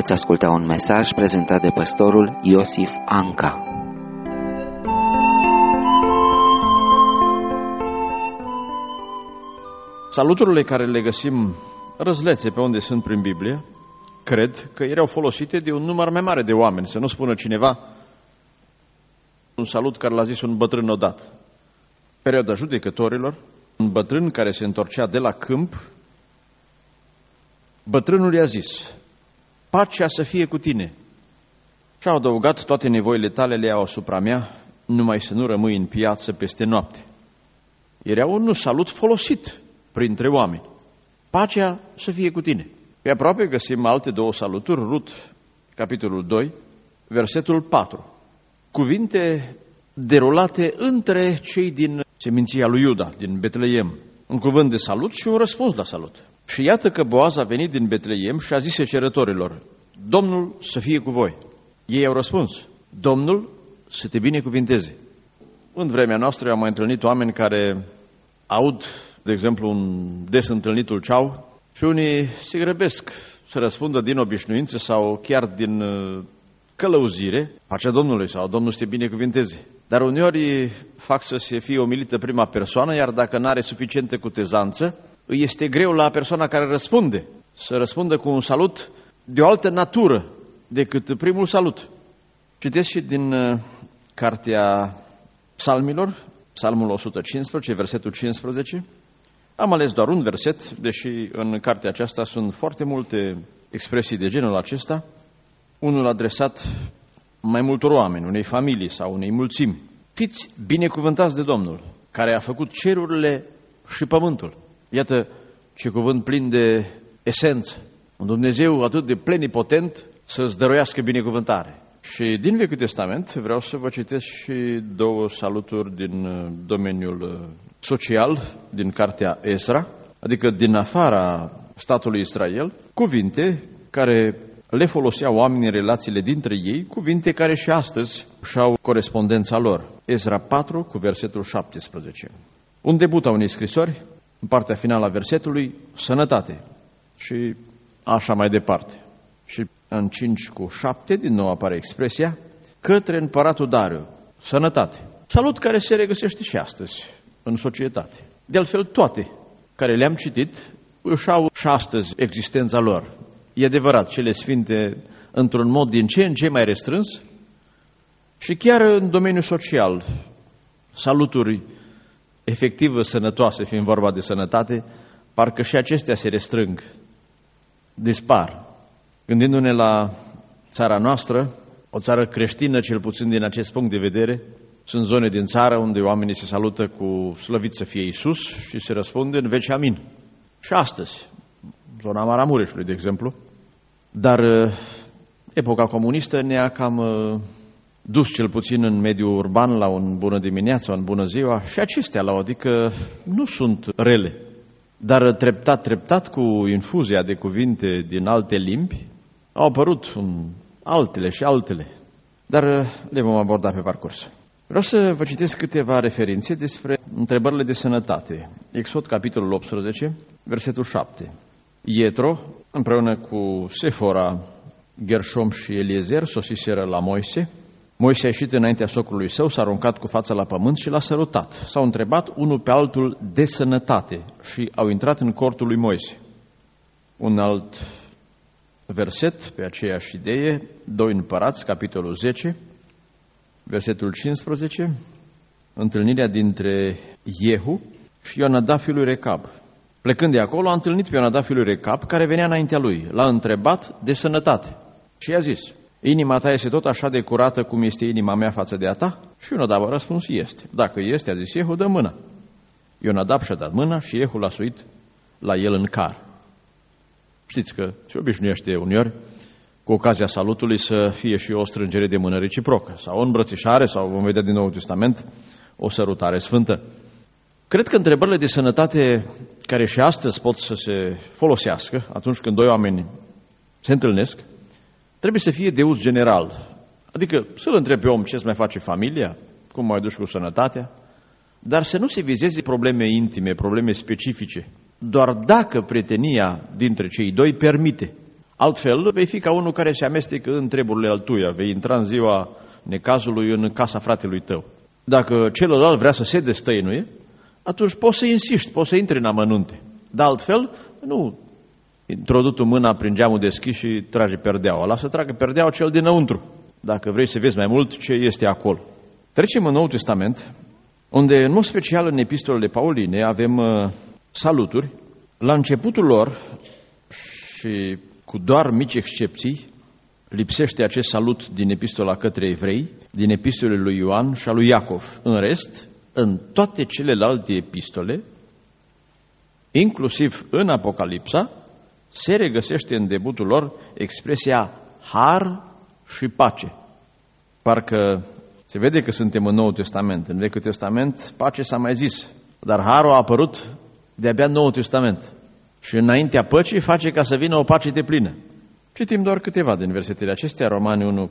veți asculta un mesaj prezentat de pastorul Iosif Anca. Saluturile care le găsim răzlețe pe unde sunt prin Biblie, cred că erau folosite de un număr mai mare de oameni, să nu spună cineva un salut care l-a zis un bătrân odată. Perioada judecătorilor, un bătrân care se întorcea de la câmp, bătrânul i-a zis: pacea să fie cu tine. Și a adăugat: toate nevoile tale le iau asupra mea, numai să nu rămâi în piață peste noapte. Era un salut folosit printre oameni. Pacea să fie cu tine. Pe aproape găsim alte două saluturi, Rut, capitolul 2, versetul 4. Cuvinte derulate între cei din seminția lui Iuda, din Betleem. Un cuvânt de salut și un răspuns la salut. Și iată că Boaz a venit din Betleem și a zis cerătorilor: Domnul să fie cu voi. Ei au răspuns: Domnul să te binecuvinteze. În vremea noastră am mai întâlnit oameni care aud, de exemplu, un des întâlnitul ceau și unii se grăbesc să răspundă din obișnuință sau chiar din călăuzire: pacea Domnului sau Domnul să te binecuvinteze. Dar uneori fac să se fie omilită prima persoană, iar dacă n-are suficientă cutezanță, îi este greu la persoana care răspunde să răspundă cu un salut de o altă natură decât primul salut. Citesc și din cartea Psalmilor, Psalmul 115, versetul 15. Am ales doar un verset, deși în cartea aceasta sunt foarte multe expresii de genul acesta, unul adresat mai multor oameni, unei familii sau unei mulțimi. Fiți binecuvântați de Domnul, care a făcut cerurile și pământul. Iată ce cuvânt plin de esență. Un Dumnezeu atât de plenipotent să-ți dăruiască binecuvântare. Și din Vechiul Testament vreau să vă citesc și două saluturi din domeniul social, din cartea Ezra, adică din afara statului Israel, cuvinte care le foloseau oamenii în relațiile dintre ei, cuvinte care și astăzi și-au corespondența lor. Ezra 4 cu versetul 17. Un debut a unei scrisori, în partea finală a versetului, sănătate. Și așa mai departe. Și în 5 cu 7, din nou apare expresia, către împăratul Dariu, sănătate. Salut care se regăsește și astăzi în societate. De altfel, toate care le-am citit își au și astăzi existența lor. E adevărat, cele sfinte într-un mod din ce în ce mai restrâns și chiar în domeniul social, saluturi efectiv sănătoase, fiind vorba de sănătate, parcă și acestea se restrâng, dispar. Gândindu-ne la țara noastră, o țară creștină, cel puțin din acest punct de vedere, sunt zone din țară unde oamenii se salută cu slăvit să fie Iisus și se răspunde în veci amin. Și astăzi, zona Maramureșului, de exemplu, dar epoca comunistă ne-a cam dus cel puțin în mediul urban la un bună dimineața, un bună ziua și acestea la o adică nu sunt rele. Dar treptat, cu infuzia de cuvinte din alte limbi, au apărut altele și altele, dar le vom aborda pe parcurs. Vreau să vă citesc câteva referințe despre întrebările de sănătate. Exod, capitolul 18, versetul 7. Ietro, împreună cu Sefora, Gershom și Eliezer, sosiseră la Moise. Moise a ieșit înaintea socrului său, s-a aruncat cu fața la pământ și l-a sărutat. S-au întrebat unul pe altul de sănătate și au intrat în cortul lui Moise. Un alt verset pe aceeași idee, 2 Împărați, capitolul 10, versetul 15, întâlnirea dintre Iehu și Ionadab fiul lui Recab. Plecând de acolo, a întâlnit pe Ionadab fiul lui Recab, care venea înaintea lui. L-a întrebat de sănătate și i-a zis: inima ta este tot așa de curată cum este inima mea față de a ta? Și Ionadab a răspuns: este. Dacă este, a zis Iehu, dă mâna. Ionadab și-a dat mâna și Iehu l-a suit la el în car. Știți că se obișnuiește uneori cu ocazia salutului să fie și o strângere de mână reciprocă, sau o îmbrățișare, sau vom vedea din Noul Testament o sărutare sfântă. Cred că întrebările de sănătate care și astăzi pot să se folosească atunci când doi oameni se întâlnesc, trebuie să fie de uz general. Adică să-l întreb pe om ce-ți mai face familia, cum mai duci cu sănătatea, dar să nu se vizeze probleme intime, probleme specifice. Doar dacă prietenia dintre cei doi permite. Altfel, vei fi ca unul care se amestecă în treburile altuia, vei intra în ziua necazului în casa fratelui tău. Dacă celălalt vrea să se destăinuie, atunci poți să insiști, poți să intri în amănunte. Dar altfel, nu introdu tu mâna prin geamul deschis și trage perdeaua. Lasă tragă perdeaua cel dinăuntru, dacă vrei să vezi mai mult ce este acolo. Trecem în Noul Testament, unde, în mod special în epistolele pauline, avem saluturi. La începutul lor, și cu doar mici excepții, lipsește acest salut din epistola către evrei, din epistolele lui Ioan și a lui Iacov. În rest, în toate celelalte epistole, inclusiv în Apocalipsa, se regăsește în debutul lor expresia har și pace. Parcă se vede că suntem în Noul Testament. În Vechiul Testament pace s-a mai zis, dar harul a apărut de-abia în Noul Testament. Și înaintea păcii face ca să vină o pace deplină. Citim doar câteva din versetele acestea, Romani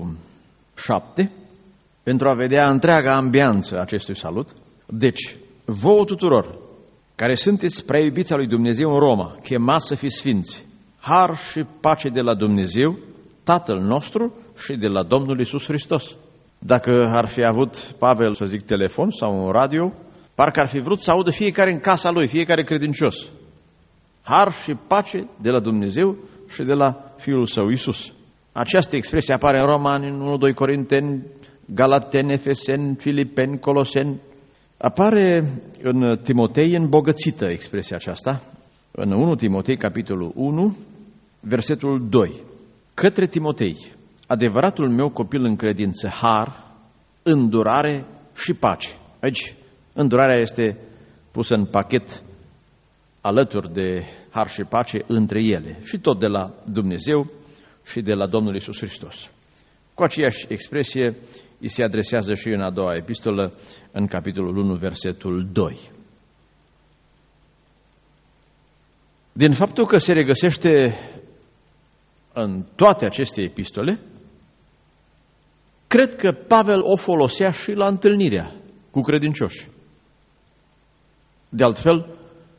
1:7, pentru a vedea întreaga ambianță acestui salut. Deci, vouă tuturor care sunteți prea iubiți al lui Dumnezeu în Roma, chemați să fiți sfinți, har și pace de la Dumnezeu, Tatăl nostru și de la Domnul Iisus Hristos. Dacă ar fi avut Pavel, să zic, telefon sau un radio, parcă ar fi vrut să audă fiecare în casa lui, fiecare credincios. Har și pace de la Dumnezeu și de la Fiul Său, Iisus. Această expresie apare în Romani, în 1, 2 Corinteni, Galateni, Efeseni, Filipeni, Coloseni. Apare în Timotei îmbogățită expresia aceasta, în 1 Timotei, capitolul 1, versetul 2. Către Timotei, adevăratul meu copil în credință, har, îndurare și pace. Aici, îndurarea este pusă în pachet alături de har și pace între ele, și tot de la Dumnezeu și de la Domnul Iisus Hristos. Cu aceeași expresie îi se adresează și în a doua epistolă, în capitolul 1, versetul 2. Din faptul că se regăsește în toate aceste epistole, cred că Pavel o folosea și la întâlnirea cu credincioși. De altfel,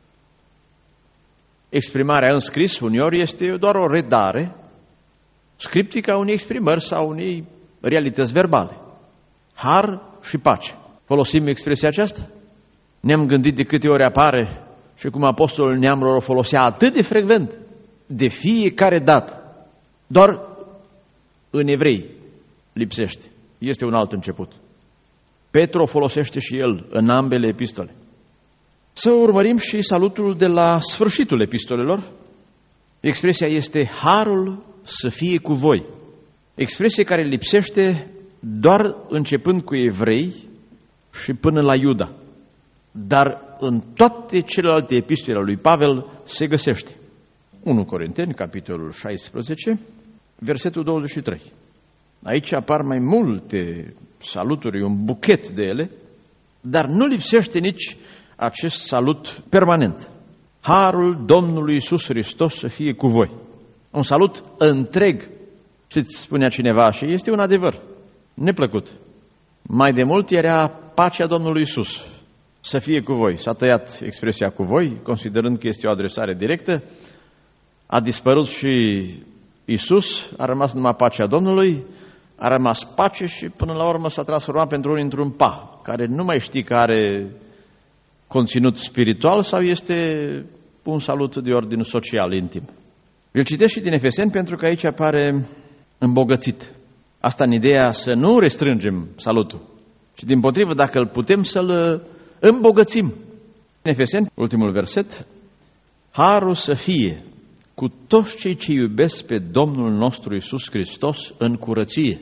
exprimarea în scris uneori este doar o redare scriptică a unei exprimări sau unei realități verbale. Har și pace. Folosim expresia aceasta? Ne-am gândit de câte ori apare și cum apostolul neamurilor o folosea atât de frecvent, de fiecare dată. Doar în evrei lipsește. Este un alt început. Petru o folosește și el în ambele epistole. Să urmărim și salutul de la sfârșitul epistolelor. Expresia este harul să fie cu voi. Expresie care lipsește doar începând cu evrei și până la Iuda. Dar în toate celelalte epistole ale lui Pavel se găsește. 1 Corinteni, capitolul 16, versetul 23. Aici apar mai multe saluturi, un buchet de ele, dar nu lipsește nici acest salut permanent. Harul Domnului Iisus Hristos să fie cu voi. Un salut întreg, știți, spunea cineva, și este un adevăr neplăcut. Mai de mult era pacea Domnului Iisus să fie cu voi. S-a tăiat expresia cu voi, considerând că este o adresare directă. A dispărut și Iisus, a rămas numai pacea Domnului, a rămas pace și până la urmă s-a transformat pentru unii într-un pa, care nu mai știi că are conținut spiritual sau este un salut de ordin social, intim. Îl citesc și din Efeseni pentru că aici apare îmbogățit. Asta în ideea să nu restrângem salutul, ci dimpotrivă, dacă îl putem, să-l îmbogățim. În Efeseni, ultimul verset, harul să fie cu toți cei ce iubesc pe Domnul nostru Iisus Hristos în curăție.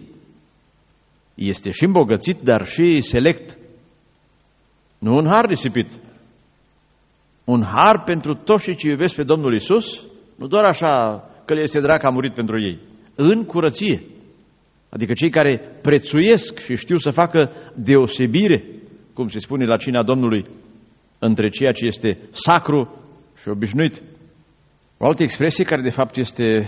Este și îmbogățit, dar și select. Nu un har risipit. Un har pentru toți cei ce iubesc pe Domnul Iisus, nu doar așa că le este drag că a murit pentru ei, în curăție. Adică cei care prețuiesc și știu să facă deosebire, cum se spune la cina Domnului, între ceea ce este sacru și obișnuit. O altă expresie care de fapt este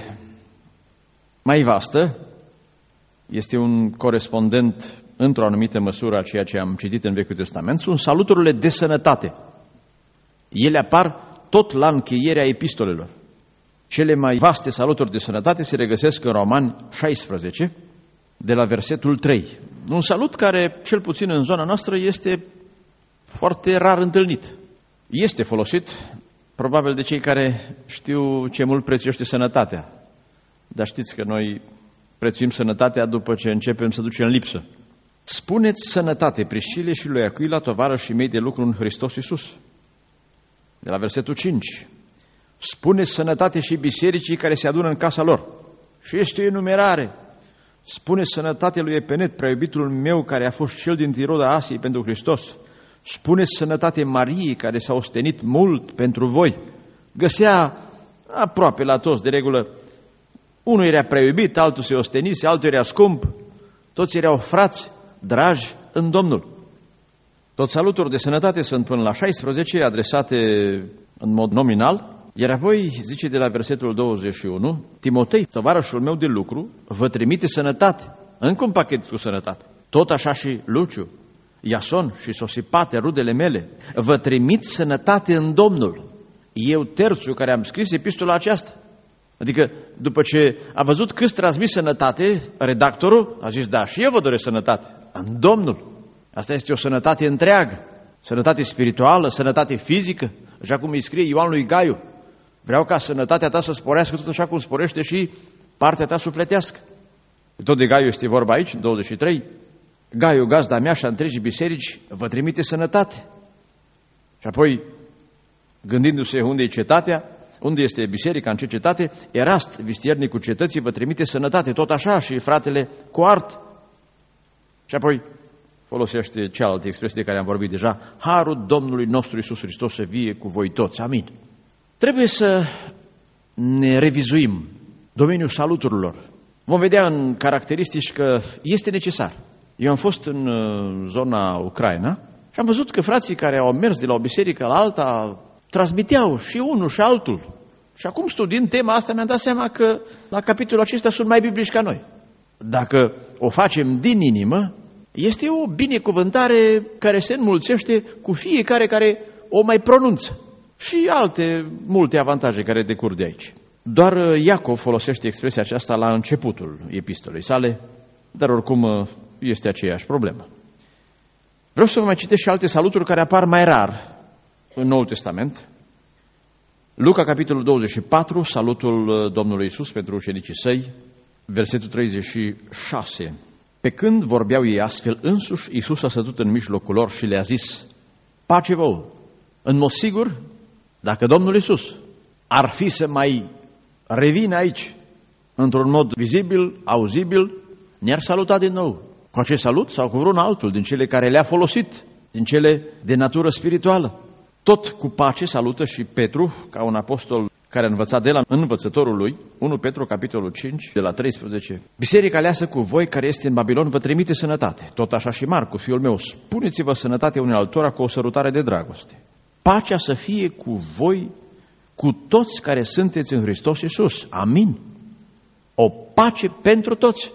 mai vastă, este un corespondent într-o anumită măsură a ceea ce am citit în Vechiul Testament, sunt saluturile de sănătate. Ele apar tot la încheierea epistolelor. Cele mai vaste saluturi de sănătate se regăsesc în Romani 16, de la versetul 3. Un salut care, cel puțin în zona noastră, este foarte rar întâlnit. Este folosit, probabil, de cei care știu ce mult prețuiește sănătatea. Dar știți că noi prețuim sănătatea după ce începem să ducem în lipsă. Spuneți sănătate Priscile și lui Aquila, tovarășii mei de lucru în Hristos Iisus. De la versetul 5. Spuneți sănătate și bisericii care se adună în casa lor. Și este o enumerare. Spuneți sănătate lui Epenet, preiubitul meu, care a fost cel din Tiroda Asiei pentru Hristos. Spuneți sănătate Mariei, care s-a ostenit mult pentru voi. Găsea aproape la toți, de regulă. Unul era preiubit, altul se ostenise, altul era scump. Toți erau frați, dragi în Domnul. Toți saluturi de sănătate sunt până la 16, adresate în mod nominal. Iar apoi, zice de la versetul 21, Timotei, tovarășul meu de lucru, vă trimite sănătate, încă un pachet cu sănătate. Tot așa și Luciu, Iason și Sosipate, rudele mele, vă trimit sănătate în Domnul. Eu, Terțiu, care am scris epistola aceasta. Adică, după ce a văzut cât transmis sănătate, redactorul a zis, da, și eu vă doresc sănătate, în Domnul. Asta este o sănătate întreagă, sănătate spirituală, sănătate fizică, așa cum îi scrie Ioan lui Gaiu. Vreau ca sănătatea ta să sporească tot așa cum sporește și partea ta sufletească. Tot de Gaiu este vorba aici, în 23. Gaiu, gazda mea și a întregii biserici, vă trimite sănătate. Și apoi, gândindu-se unde e cetatea, unde este biserica, în ce cetate, Erast, vistiernicul cetății, vă trimite sănătate, tot așa, și fratele Coart. Și apoi folosește cealaltă expresie de care am vorbit deja, harul Domnului nostru Iisus Hristos să vie cu voi toți. Amin. Trebuie să ne revizuim domeniul saluturilor. Vom vedea în caracteristici că este necesar. Eu am fost în zona Ucraina și am văzut că frații care au mers de la o biserică la alta transmiteau și unul și altul. Și acum, studiind tema asta, mi-am dat seama că la capitolul acesta sunt mai biblici ca noi. Dacă o facem din inimă, este o binecuvântare care se înmulțește cu fiecare care o mai pronunță. Și alte multe avantaje care decurg de aici. Doar Iacov folosește expresia aceasta la începutul epistolei sale, dar oricum este aceeași problemă. Vreau să vă mai citesc și alte saluturi care apar mai rar în Noul Testament. Luca, capitolul 24, salutul Domnului Iisus pentru ucenicii săi, versetul 36. Pe când vorbeau ei astfel, însuși Iisus a sătut în mijlocul lor și le-a zis, pace vouă. În mod sigur, dacă Domnul Iisus ar fi să mai revină aici, într-un mod vizibil, auzibil, ne-ar saluta din nou. Cu acest salut sau cu vreun altul din cele care le-a folosit, din cele de natură spirituală. Tot cu pace salută și Petru, ca un apostol care a învățat de la învățătorul lui, 1 Petru, capitolul 5, de la 13. Biserica aleasă cu voi care este în Babilon vă trimite sănătate. Tot așa și Marcu, fiul meu, spuneți-vă sănătate unei altora cu o sărutare de dragoste. Pacea să fie cu voi, cu toți care sunteți în Hristos Iisus. Amin. O pace pentru toți.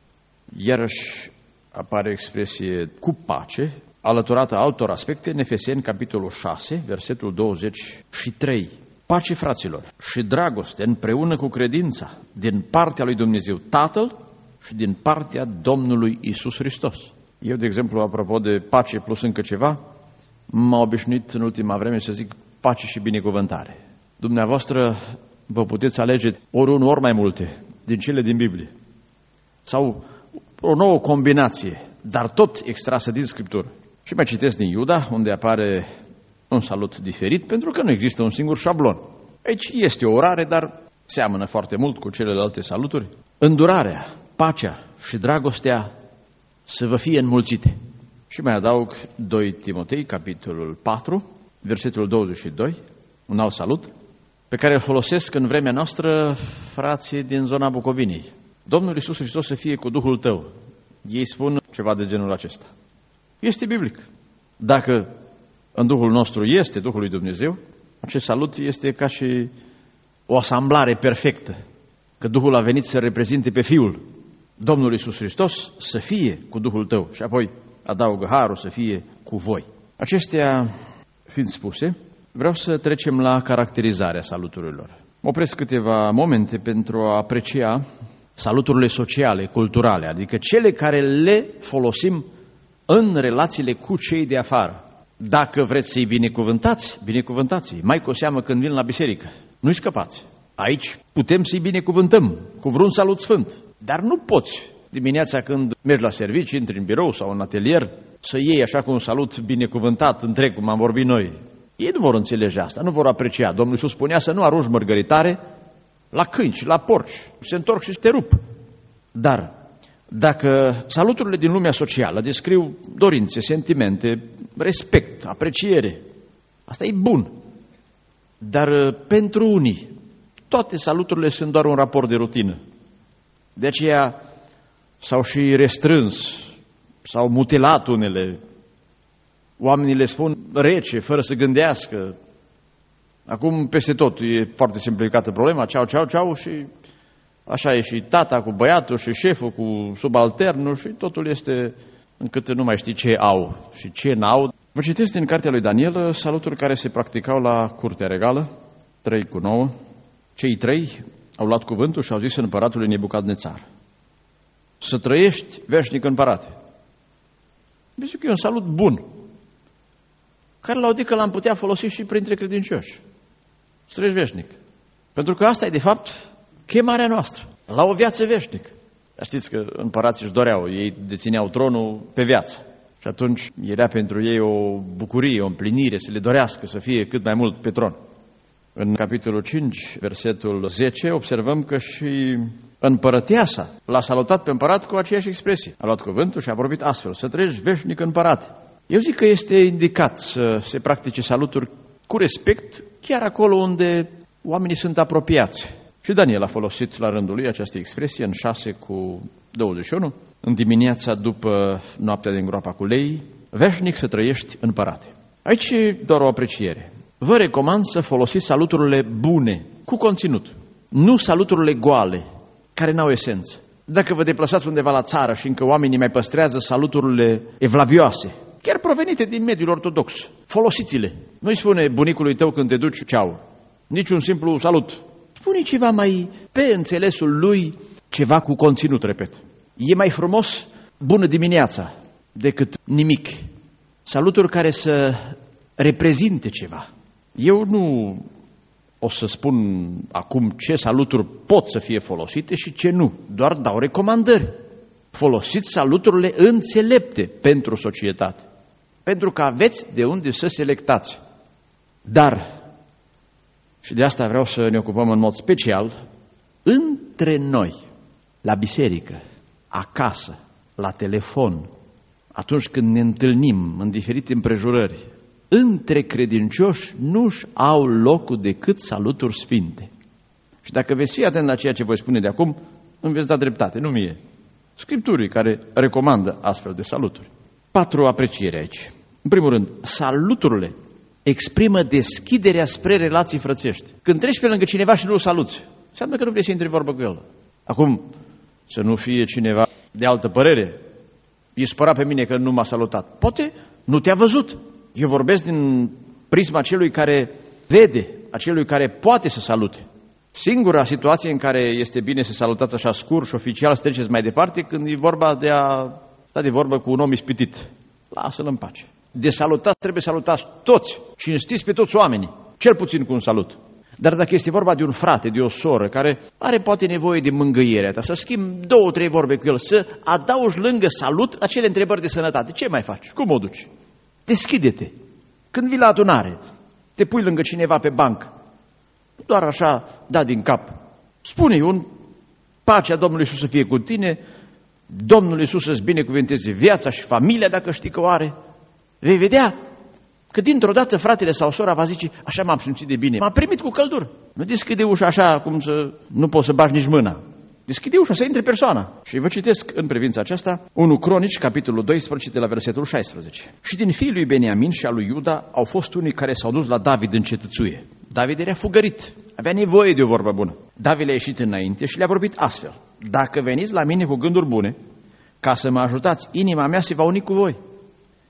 Iarăși apare expresie cu pace, alăturată altor aspecte, în Efeseni, capitolul 6, versetul 23. Pace, fraților, și dragoste împreună cu credința din partea lui Dumnezeu Tatăl și din partea Domnului Iisus Hristos. Eu, de exemplu, apropo de pace plus încă ceva, m-am obișnuit în ultima vreme să zic pace și binecuvântare. Dumneavoastră vă puteți alege ori unul, ori mai multe din cele din Biblie. Sau o nouă combinație, dar tot extrasă din Scriptură. Și mai citesc din Iuda, unde apare un salut diferit, pentru că nu există un singur șablon. Aici este o orare, dar seamănă foarte mult cu celelalte saluturi. Îndurarea, pacea și dragostea să vă fie înmulțite. Și mai adaug 2 Timotei, capitolul 4, versetul 22, un alt salut, pe care îl folosesc în vremea noastră frații din zona Bucovinei. Domnul Iisus Hristos să fie cu Duhul tău. Ei spun ceva de genul acesta. Este biblic. Dacă în Duhul nostru este Duhul lui Dumnezeu, acest salut este ca și o asamblare perfectă, că Duhul a venit să reprezinte pe Fiul. Domnul Iisus Hristos să fie cu Duhul tău și apoi adaugă harul să fie cu voi. Acestea fiind spuse, vreau să trecem la caracterizarea saluturilor. Mă opresc câteva momente pentru a aprecia saluturile sociale, culturale, adică cele care le folosim în relațiile cu cei de afară. Dacă vreți să-i binecuvântați, binecuvântați-i, mai cu seamă când vin la biserică. Nu-i scăpați. Aici putem să-i binecuvântăm cu vreun salut sfânt, dar nu poți dimineața când mergi la serviciu, intri în birou sau în atelier, să iei așa cu un salut binecuvântat întreg, cum am vorbit noi. Ei nu vor înțelege asta, nu vor aprecia. Domnul Iisus spunea să nu arunci mărgăritare la câini și la porci. Se întorc și te rup. Dar dacă saluturile din lumea socială descriu dorințe, sentimente, respect, apreciere, asta e bun. Dar pentru unii, toate saluturile sunt doar un raport de rutină. De aceea s-au și restrâns, s-au mutilat unele. Oamenii le spun rece, fără să gândească. Acum peste tot e foarte simplificată problema, ceau, ceau, ceau și așa e și tata cu băiatul și șeful cu subalternul și totul este încât nu mai știi ce au și ce n-au. Vă citesc din cartea lui Daniel saluturi care se practicau la curtea regală, 3:9. Cei 3 au luat cuvântul și au zis împăratului Nebucadnețar: să trăiești veșnic împărate. Zic că e un salut bun, care la o dică l-am putea folosi și printre credincioși. Să trăiești veșnic. Pentru că asta e de fapt chemarea noastră, la o viață veșnică. Știți că împărații își doreau, ei dețineau tronul pe viață. Și atunci era pentru ei o bucurie, o împlinire, să le dorească să fie cât mai mult pe tron. În capitolul 5, versetul 10, observăm că și împărăteasa l-a salutat pe împărat cu aceeași expresie. A luat cuvântul și a vorbit astfel: să trăiești veșnic împărate. Eu zic că este indicat să se practice saluturi cu respect, chiar acolo unde oamenii sunt apropiați. Și Daniel a folosit la rândul lui această expresie în 6:21, în dimineața după noaptea din groapa cu lei, veșnic să trăiești împărate. Aici e doar o apreciere. Vă recomand să folosiți saluturile bune, cu conținut, nu saluturile goale, care n-au esență. Dacă vă deplasați undeva la țară și încă oamenii mai păstrează saluturile evlavioase, chiar provenite din mediul ortodox, folosiți-le. Nu-i spune bunicului tău când te duci ceau, nici un simplu salut. Spune ceva mai pe înțelesul lui, ceva cu conținut, repet. E mai frumos bună dimineața decât nimic. Saluturi care să reprezinte ceva. Eu nu o să spun acum ce saluturi pot să fie folosite și ce nu, doar dau recomandări. Folosiți saluturile înțelepte pentru societate, pentru că aveți de unde să selectați. Dar, și de asta vreau să ne ocupăm în mod special, între noi, la biserică, acasă, la telefon, atunci când ne întâlnim în diferite împrejurări, între credincioși nu-și au locul decât saluturi sfinte. Și dacă veți fi atent la ceea ce voi spune de acum, îmi veți da dreptate, nu mie. Scripturii care recomandă astfel de saluturi. 4 aprecieri aici. În primul rând, saluturile exprimă deschiderea spre relații frățești. Când treci pe lângă cineva și nu-l saluți, înseamnă că nu vrei să intri în vorbă cu el. Acum, să nu fie cineva de altă părere, e spărat pe mine că nu m-a salutat. Poate nu te-a văzut. Eu vorbesc din prisma celui care vede, a celui care poate să salute. Singura situație în care este bine să salutați așa scurt și oficial, să treceți mai departe, când e vorba de a sta de vorbă cu un om ispitit. Lasă-l în pace. De salutat trebuie salutați toți, cinstiți pe toți oamenii, cel puțin cu un salut. Dar dacă este vorba de un frate, de o soră care are poate nevoie de mângâierea ta, să schimbi 2-3 vorbe cu el, să adaugi lângă salut acele întrebări de sănătate. Ce mai faci? Cum o duci? Deschide-te. Când vii la adunare, te pui lângă cineva pe bancă, doar așa, da din cap. Spune-i pacea Domnului Iisus să fie cu tine, Domnul Iisus să-ți binecuvânteze viața și familia dacă știi că o are. Vei vedea că dintr-o dată fratele sau sora va zice: așa m-am simțit de bine, m-a primit cu căldură. Nu deschide ușa așa cum să nu poți să bagi nici mâna. Deschide ușa să intre persoana. Și vă citesc în privința aceasta 1 Cronici, capitolul 12, de la versetul 16. Și din fiii lui Beniamin și al lui Iuda au fost unii care s-au dus la David în cetățuie. David era fugărit, avea nevoie de o vorbă bună. David le-a ieșit înainte și le-a vorbit astfel: dacă veniți la mine cu gânduri bune, ca să mă ajutați, inima mea se va uni cu voi.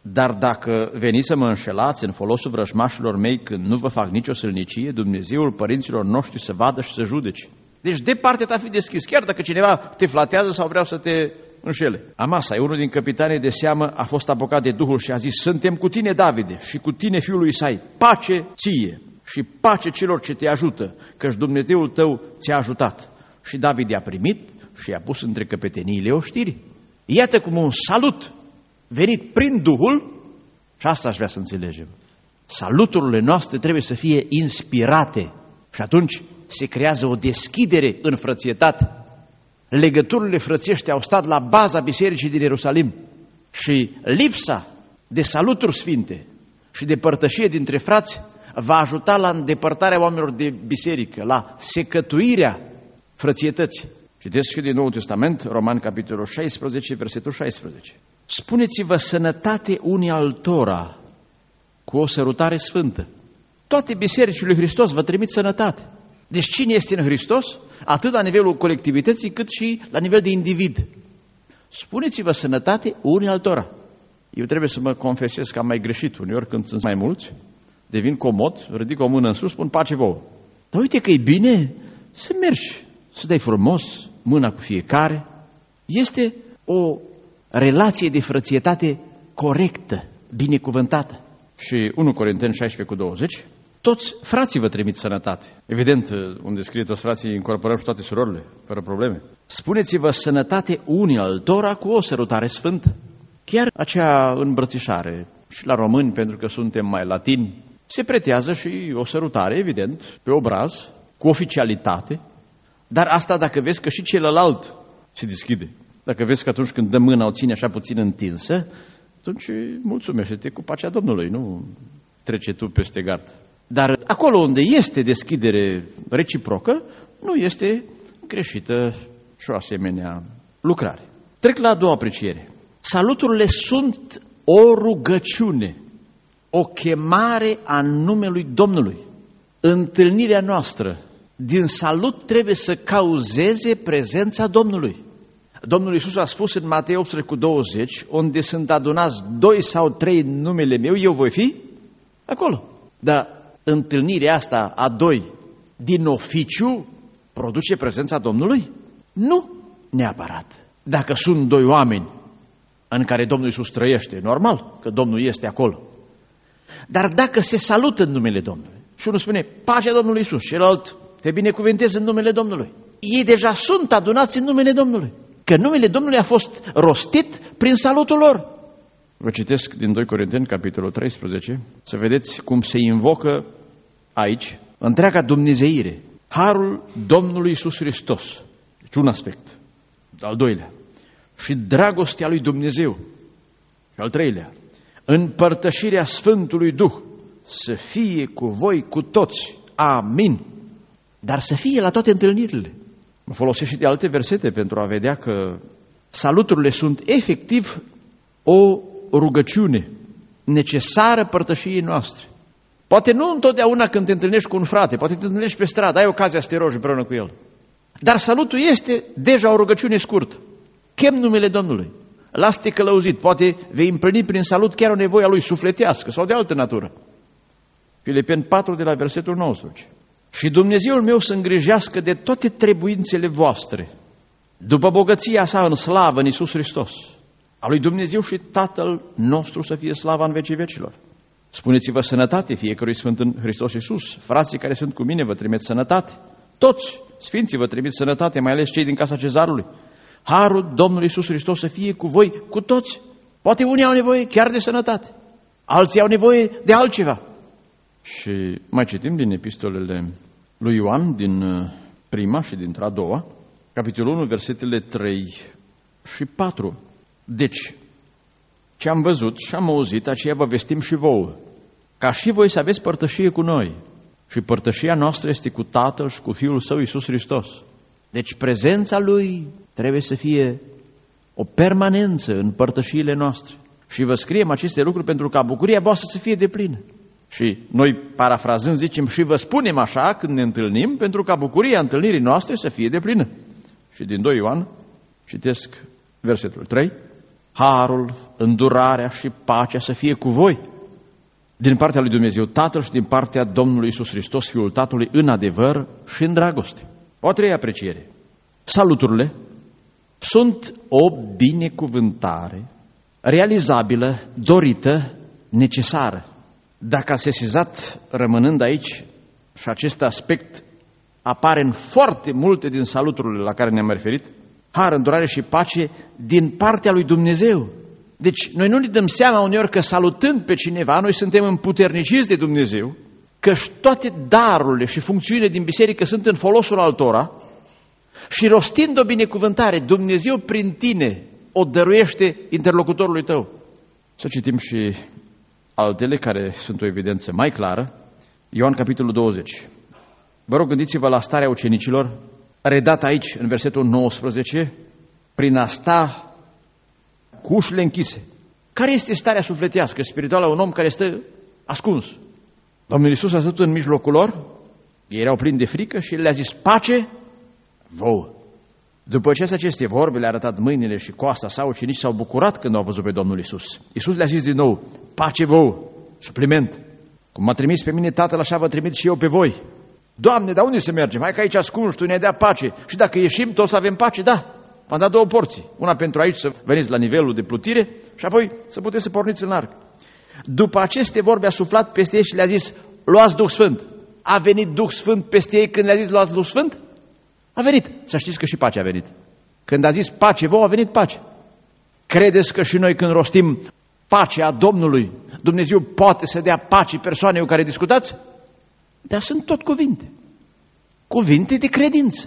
Dar dacă veniți să mă înșelați în folosul vrăjmașilor mei când nu vă fac nicio sălnicie, Dumnezeul părinților noștri să vadă și să judece. Deci departe ta fi deschis, chiar dacă cineva te flatează sau vrea să te înșele. Amasa, unul din capitanii de seamă, a fost apucat de Duhul și a zis: suntem cu tine, Davide, și cu tine, fiul lui Isai, pace ție și pace celor ce te ajută, căci Dumnezeul tău ți-a ajutat. Și David i-a primit și i-a pus între căpeteniile oștirii. Iată cum un salut venit prin Duhul, și asta aș vrea să înțelegem. Saluturile noastre trebuie să fie inspirate și atunci se creează o deschidere în frățietate. Legăturile frățiești au stat la baza bisericii din Ierusalim și lipsa de saluturi sfinte și de părtășie dintre frați va ajuta la îndepărtarea oamenilor de biserică, la secătuirea frățietății. Citesc și din Noul Testament, Roman, capitolul 16, versetul 16. Spuneți-vă sănătate unii altora cu o sărutare sfântă. Toate bisericile lui Hristos vă trimit sănătate. Deci cine este în Hristos? Atât la nivelul colectivității, cât și la nivel de individ. Spuneți-vă sănătate unii altora. Eu trebuie să mă confesez că am mai greșit uneori când sunt mai mulți, devin comod, ridic o mână în sus, spun pace vouă. Dar uite că e bine să mergi, să dai frumos mâna cu fiecare. Este o relație de frățietate corectă, binecuvântată. Și 1 Corinteni 16:20, toți frații vă trimit sănătate. Evident, unde scrie toți frații, incorporăm și toate surorile, fără probleme. Spuneți-vă sănătate unii altora cu o sărutare sfântă. Chiar acea îmbrățișare și la români, pentru că suntem mai latini, se pretează și o sărutare, evident, pe obraz, cu oficialitate, dar asta dacă vezi că și celălalt se deschide. Dacă vezi că atunci când dă mâna o ține așa puțin întinsă, atunci mulțumește-te cu pacea Domnului, nu trece tu peste gard. Dar acolo unde este deschidere reciprocă, nu este greșită și o asemenea lucrare. Trec la a doua apreciere. Saluturile sunt o rugăciune, o chemare a numelui Domnului. Întâlnirea noastră din salut trebuie să cauzeze prezența Domnului. Domnul Iisus a spus în Matei 18:20, unde sunt adunați 2 sau 3 în numele meu, eu voi fi acolo. Dar întâlnirea asta a 2 din oficiu produce prezența Domnului? Nu neapărat. Dacă sunt 2 oameni în care Domnul Iisus trăiește, normal că Domnul este acolo. Dar dacă se salută în numele Domnului și unul spune pacea Domnului Iisus, celălalt te binecuvântez în numele Domnului, ei deja sunt adunați în numele Domnului, că numele Domnului a fost rostit prin salutul lor. Vă citesc din 2 Corinteni, capitolul 13, să vedeți cum se invocă aici întreaga dumnezeire, harul Domnului Iisus Hristos. Deci un aspect. Al doilea, și dragostea lui Dumnezeu. Și al treilea, împărtășirea Sfântului Duh să fie cu voi cu toți. Amin. Dar să fie la toate întâlnirile. Mă folosesc și de alte versete pentru a vedea că saluturile sunt efectiv o rugăciune necesară părtășiei noastre. Poate nu întotdeauna când te întâlnești cu un frate, poate te întâlnești pe stradă, ai ocazia să te rogi împreună cu el. Dar salutul este deja o rugăciune scurtă. Chem numele Domnului. Lasă-te călăuzit. Poate vei împlini prin salut chiar o nevoie a lui sufletească sau de altă natură. Filipeni 4 de la versetul 19. Și Dumnezeul meu să îngrijească de toate trebuințele voastre, după bogăția sa în slavă în Iisus Hristos. A lui Dumnezeu și Tatăl nostru să fie slava în vecii vecilor. Spuneți-vă sănătate fiecărui sfânt în Hristos Iisus. Frații care sunt cu mine vă trimit sănătate. Toți sfinții vă trimit sănătate, mai ales cei din casa Cezarului. Harul Domnului Iisus Hristos să fie cu voi, cu toți. Poate unii au nevoie chiar de sănătate, alții au nevoie de altceva. Și mai citim din epistolele lui Ioan, din prima și dintre a doua, capitolul 1, versetele 3 și 4. Deci, ce am văzut și am auzit, aceea vă vestim și vouă, ca și voi să aveți părtășie cu noi. Și părtășia noastră este cu Tatăl și cu Fiul Său, Iisus Hristos. Deci prezența Lui trebuie să fie o permanență în părtășiile noastre. Și vă scriem aceste lucruri pentru ca bucuria voastră să fie deplină. Și noi, parafrazând, zicem și vă spunem așa când ne întâlnim, pentru ca bucuria întâlnirii noastre să fie deplină. Și din 2 Ioan citesc versetul 3. harul, îndurarea și pacea să fie cu voi din partea lui Dumnezeu Tatăl și din partea Domnului Iisus Hristos, Fiul Tatălui, în adevăr și în dragoste. O a treia apreciere. Saluturile sunt o binecuvântare realizabilă, dorită, necesară. Dacă ați sesizat, rămânând aici, și acest aspect apare în foarte multe din saluturile la care ne-am referit, har, îndurare și pace din partea lui Dumnezeu. Deci noi nu ne dăm seama uneori că salutând pe cineva, noi suntem împuterniciți de Dumnezeu, că toate darurile și funcțiunile din biserică sunt în folosul altora și rostind o binecuvântare, Dumnezeu prin tine o dăruiește interlocutorului tău. Să citim și altele care sunt o evidență mai clară. Ioan capitolul 20. Vă rog, gândiți-vă la starea ucenicilor, redată aici în versetul 19, prin a sta cu ușile închise. Care este starea sufletească, spirituală a un om care stă ascuns? Domnul Iisus a stat în mijlocul lor, ei erau plini de frică și le-a zis, pace vouă. După ce aceste vorbe le-a arătat mâinile și coasta sa, ucenicii s-au bucurat când au văzut pe Domnul Iisus. Iisus le-a zis din nou, pace vouă, supliment. Cum m-a trimis pe mine Tatăl, așa vă trimit și eu pe voi. Doamne, dar unde să mergem? Hai că aici ascunși, Tu ne-ai dat pace. Și dacă ieșim, toți avem pace? Da. V-am dat două porții. Una pentru aici să veniți la nivelul de plutire și apoi să puteți să porniți în arc. După aceste vorbe a suflat peste ei și le-a zis, luați Duh Sfânt. A venit Duh Sfânt peste ei când le-a zis, luați Duh Sfânt? A venit. Să știți că și pacea a venit. Când a zis pace vouă, a venit pace. Credeți că și noi când rostim pacea Domnului, Dumnezeu poate să dea pace persoanei cu care discutați? Dar sunt tot cuvinte. Cuvinte de credință.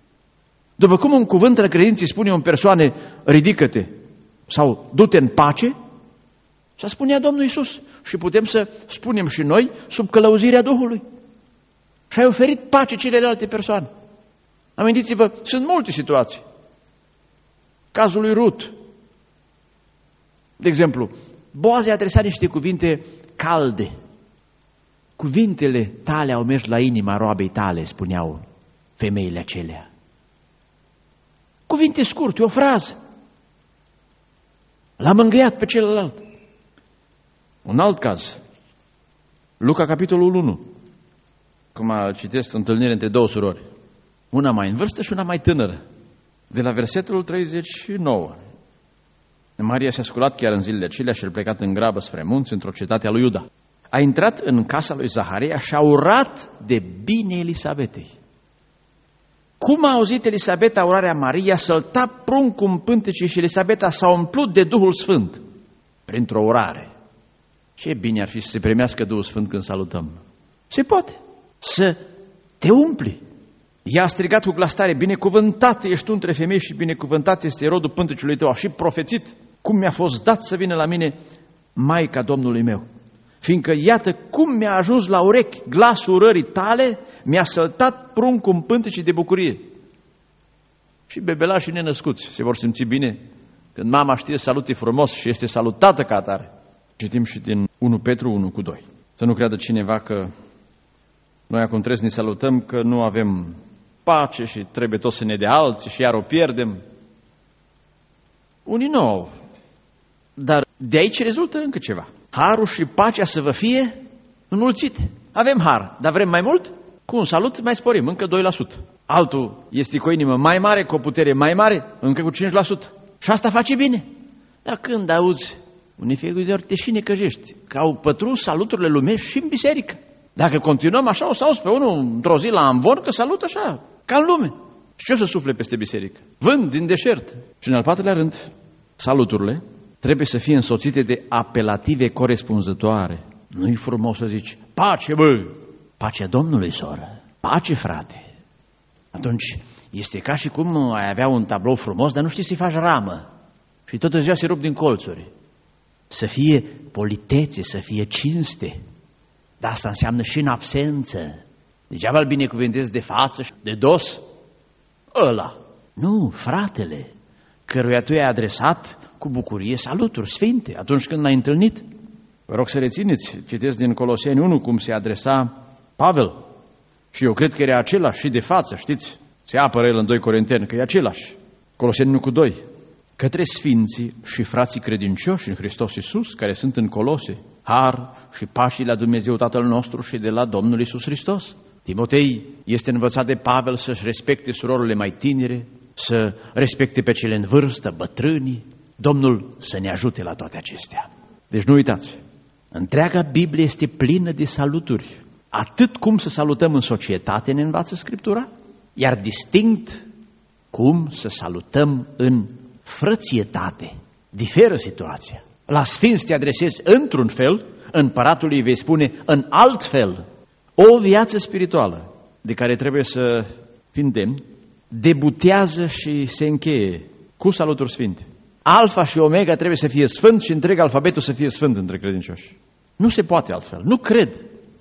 După cum un cuvânt al credinței spune o persoane, ridică-te sau du-te în pace, să spunea Domnul Iisus. Și putem să spunem și noi sub călăuzirea Duhului. Și ai oferit pace celelalte persoane. Amintiți-vă, sunt multe situații. Cazul lui Rut. De exemplu, Boaz i-a adresat niște cuvinte calde. Cuvintele tale au mers la inima roabei tale, spuneau femeile acelea. Cuvinte scurte, o frază. L-a mângâiat pe celălalt. Un alt caz. Luca, capitolul 1. Acum citesc o întâlnire între două surori. Una mai în vârstă și una mai tânără. De la versetul 39. Maria s-a sculat chiar în zilele acelea și a plecat în grabă spre munți, într-o cetate a lui Iuda. A intrat în casa lui Zaharia și a urat de bine Elisabetei. Cum a auzit Elisabeta urarea Maria, sălta pruncul în pântece și Elisabeta s-a umplut de Duhul Sfânt printr-o urare. Ce bine ar fi să se primească Duhul Sfânt când salutăm. Se poate să te umpli. Ea a strigat cu glas tare, binecuvântat ești tu între femei și binecuvântat este rodul pântecelui tău. A și profețit cum mi-a fost dat să vină la mine Maica Domnului meu. Fiindcă iată cum mi-a ajuns la urechi glasul urării tale, mi-a săltat pruncul în pântece de bucurie. Și bebelașii nenăscuți se vor simți bine când mama știe salute frumos și este salutată ca atare. Citim și din 1 Petru 1:2. Să nu creadă cineva că noi acum trebuie să ne salutăm, că nu avem pace și trebuie tot să ne dea alții și iar o pierdem. Unii nu au. Dar de aici rezultă încă ceva. Harul și pacea să vă fie înmulțite. Avem har, dar vrem mai mult? Cu un salut mai sporim, încă 2%. Altul este cu o inimă mai mare, cu o putere mai mare, încă cu 5%. Și asta face bine. Dar când auzi, unii fie de ori te și necăjești, că au pătruns saluturile lumești și în biserică. Dacă continuăm așa, o să auzi pe unul într-o zi la amvon că salută așa, ca în lume. Și ce o să sufle peste biserică? Vând din deșert. Și în al patrulea rând, saluturile trebuie să fie însoțite de apelative corespunzătoare. Nu-i frumos să zici, pace, bă! Pacea Domnului, soră! Pace, frate! Atunci este ca și cum ai avea un tablou frumos, dar nu știi să-i faci ramă. Și tot în ziua se rup din colțuri. Să fie politețe, să fie cinste. Dar asta înseamnă și în absență. Degeaba îl binecuvântezi de față și de dos. Ăla. Nu, fratele, căruia tu i-ai adresat cu bucurie saluturi sfinte atunci când l-ai întâlnit. Vă rog să rețineți, citesc din Coloseni 1 cum se adresa Pavel. Și eu cred că era același și de față, știți? Se apără el în 2 Corinteni, că e același. Coloseni 1:2. către sfinții și frații credincioși în Hristos Iisus, care sunt în Colose, har și pace la Dumnezeu Tatăl nostru și de la Domnul Iisus Hristos. Timotei este învățat de Pavel să-și respecte surorile mai tinere, să respecte pe cele în vârstă, bătrânii. Domnul să ne ajute la toate acestea. Deci nu uitați, întreaga Biblie este plină de saluturi. Atât cum să salutăm în societate ne învață Scriptura, iar distinct cum să salutăm în frățietate. Diferă situația. La sfinți te adresezi într-un fel, împăratului îi vei spune în alt fel. O viață spirituală de care trebuie să fim demni debutează și se încheie cu saluturi sfinte. Alfa și Omega trebuie să fie sfânt și întreg alfabetul să fie sfânt între credincioși. Nu se poate altfel. Nu cred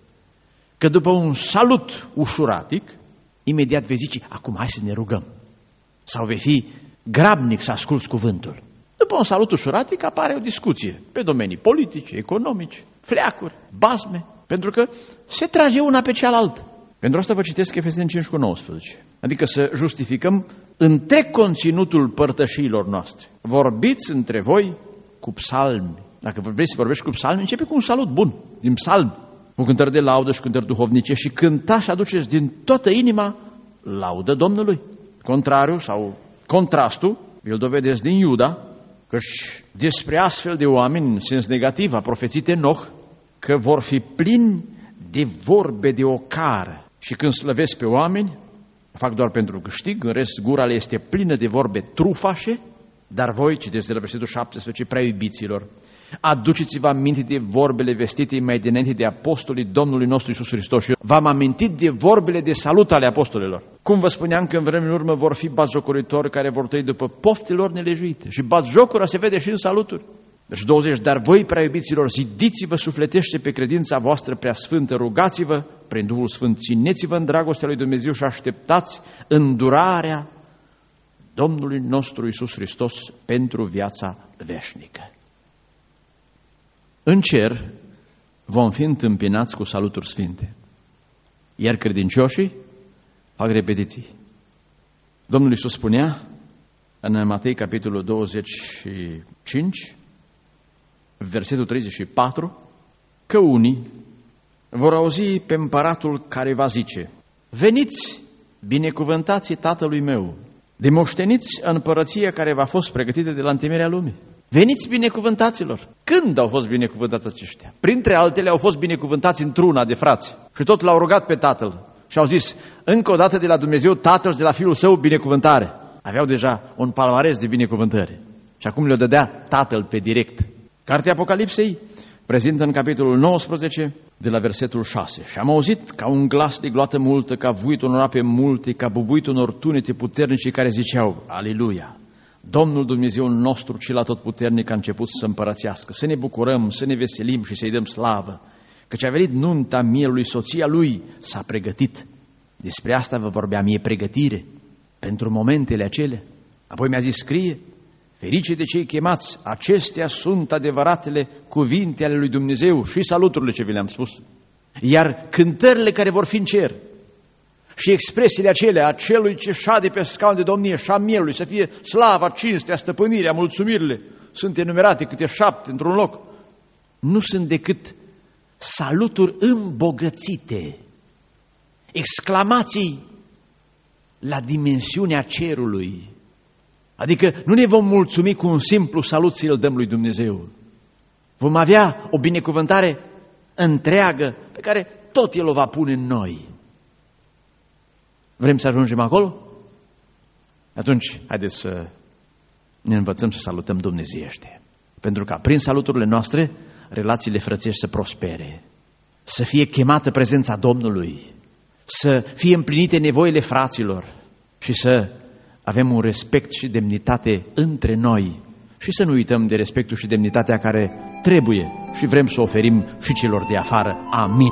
că după un salut ușuratic, imediat vei zice, acum hai să ne rugăm. Sau vei fi grabnic să asculți cuvântul. După un salut ușuratic apare o discuție pe domenii politice, economice, fleacuri, basme, pentru că se trage una pe cealaltă. Pentru asta vă citesc Efeseni 5:19. Adică să justificăm întreg conținutul părtășiilor noastre. Vorbiți între voi cu psalmi. Dacă vrei să vorbești cu psalmi, începe cu un salut bun, din psalmi, cu cântări de laudă și cântări duhovnice și cântați și aduceți din toată inima laudă Domnului. Contrariul sau contrastul, îl dovedesc din Iuda, căci despre astfel de oameni, în sens negativ, a profețit Enoch, că vor fi plini de vorbe de ocară. Și când slăvesc pe oameni, fac doar pentru câștig, în rest gura le este plină de vorbe trufașe, dar voi, citeți de la versetul 17, prea iubiților, aduceți-vă aminte de vorbele vestite mai dinainte de apostolii Domnului nostru Iisus Hristos și v-am amintit de vorbele de salut ale apostolilor. Cum vă spuneam că în vremea în urmă vor fi batjocoritori care vor trăi după poftelor nelejuite. Și batjocura se vede și în saluturi. Deci 20, dar voi, prea iubiților, zidiți-vă sufletește pe credința voastră prea sfântă, rugați-vă prin Duhul Sfânt, țineți-vă în dragostea lui Dumnezeu și așteptați îndurarea Domnului nostru Iisus Hristos pentru viața veșnică. În cer vom fi întâmpinați cu saluturi sfinte, iar credincioșii fac repetiții. Domnul Iisus spunea în Matei, capitolul 25, versetul 34, că unii vor auzi pe împăratul care va zice: veniți, binecuvântații Tatălui meu, de moșteniți împărăția care v-a fost pregătită de la întemeierea lumii. Veniți, binecuvântaților! Când au fost binecuvântați aceștia? Printre altele au fost binecuvântați într-una de frați și tot l-au rugat pe Tatăl și au zis: încă o dată de la Dumnezeu Tatăl și de la Fiul Său binecuvântare. Aveau deja un palmares de binecuvântări și acum le-o dădea Tatăl pe direct. Cartea Apocalipsei prezintă în capitolul 19 de la versetul 6. Și am auzit ca un glas de gloată multă, ca vuitul unor ape multe, ca bubuitul unor tunete puternice care ziceau: Aleluia! Domnul Dumnezeu nostru cel atotputernic a început să împărățească, să ne bucurăm, să ne veselim și să-i dăm slavă, căci a venit nunta mielului, soția lui s-a pregătit. Despre asta vă vorbeam, e pregătire pentru momentele acelea. Apoi mi-a zis: scrie, ferice de cei chemați, acestea sunt adevăratele cuvinte ale lui Dumnezeu și saluturile ce vi le-am spus. Iar cântările care vor fi în cer și expresiile acelea a celui ce șade pe scaun de domnie și a mielului, să fie slava, cinstea, stăpânirea, mulțumirile, sunt enumerate câte 7 într-un loc, nu sunt decât saluturi îmbogățite, exclamații la dimensiunea cerului. Adică nu ne vom mulțumi cu un simplu salut să-l dăm lui Dumnezeu. Vom avea o binecuvântare întreagă pe care tot El o va pune în noi. Vrem să ajungem acolo? Atunci, haideți să ne învățăm să salutăm dumnezeiește. Pentru ca prin saluturile noastre, relațiile frățești să prospere, să fie chemată prezența Domnului, să fie împlinite nevoile fraților și să avem un respect și demnitate între noi și să nu uităm de respectul și demnitatea care trebuie și vrem să oferim și celor de afară. Amin.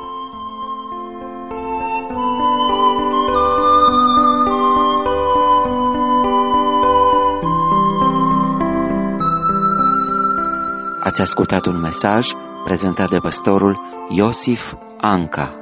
Ați ascultat un mesaj prezentat de pastorul Iosif Anca.